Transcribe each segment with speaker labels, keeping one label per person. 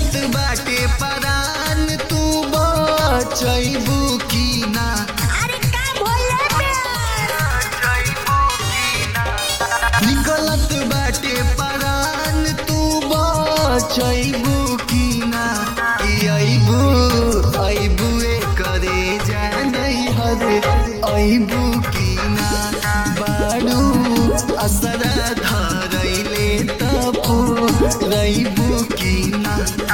Speaker 1: निकलत बाटे परान तू बचैबू की ना।
Speaker 2: अरे का बोले
Speaker 1: निकलत बाटे परान तू बचैबू की ना। अइबू करे जानै हर अइबू की ना। बारू असरा धरैले तपू रइबू की ना।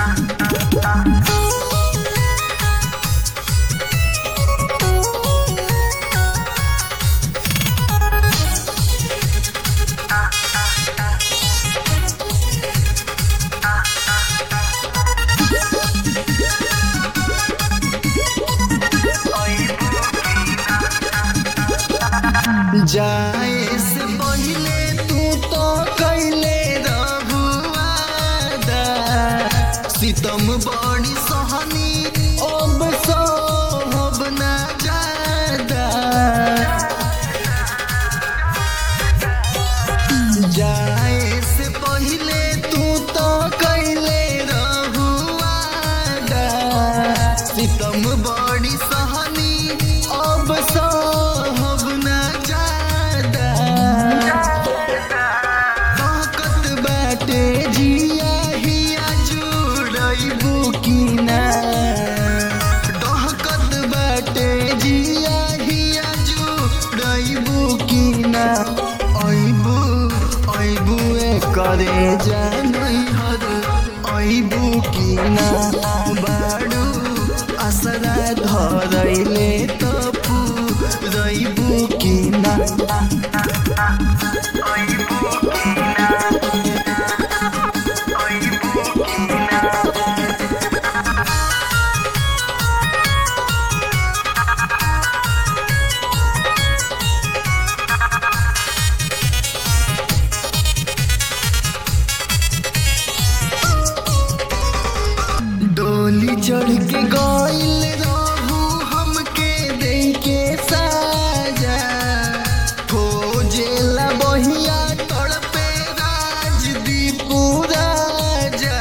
Speaker 1: जाए से पहले तू तो कैले रहू वादा। सितम बड़ी सहनी अब सहब ना ज्यादा। जाए से पहले तू तो कैले रहू वादा। सितम बड़ी सहनी अब सहब ना ज्यादा। ताकत बाटे जिया हिया जुड़ैबू की ना। ताकत बाटे जिया हिया जुड़ैबू की ना। अइबू करे जानै हर अइबू की ना। बारू असरा धरैले तपू रइबू की ना। डोली चढ़ के गइल रहू हमके देके साजा। खोजेला बहिया तड़पे राजदीपू राजा।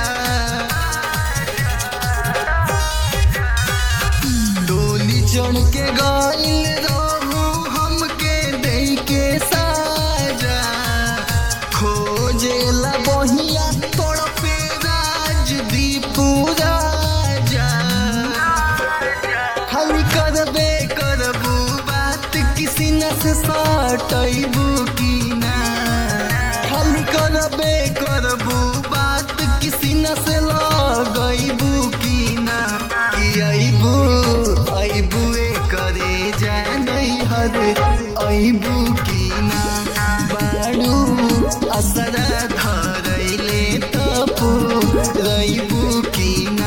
Speaker 1: डोली चढ़ के गइल रहू हमके देके साजा। खोजेला बहिया तड़पे राजदीपू राजा। खाली करबू बात किसी न से सटैबू की ना। खाली करबू बात किसी न से लगैबू की ना। अइबू करे जानै हर अइबू की ना। बारू असरा धरैले तपू रइबू की ना।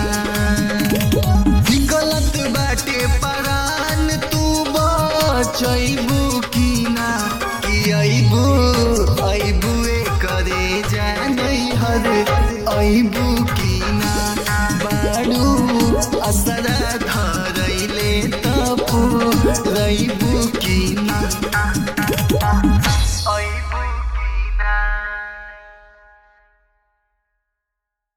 Speaker 1: निकलत बाटे परान तू बचैबू की ना। अइबू